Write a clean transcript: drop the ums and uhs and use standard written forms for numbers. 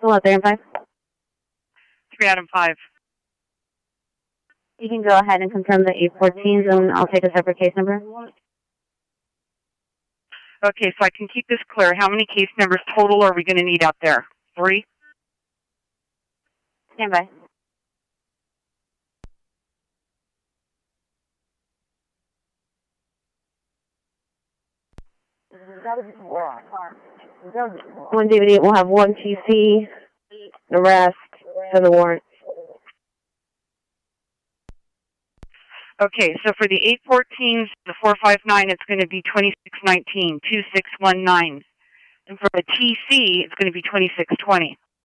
Still out there in 5? 3 Adam 5. You can go ahead and confirm the 814s, and I'll take a separate case number. Okay, so I can keep this clear. How many case numbers total are we going to need out there? 3? Stand by. One DVD will have one TC, the rest for the warrant. Okay, so for the 814s, the 459, it's going to be 2619, 2619. And for the TC, it's going to be 2620.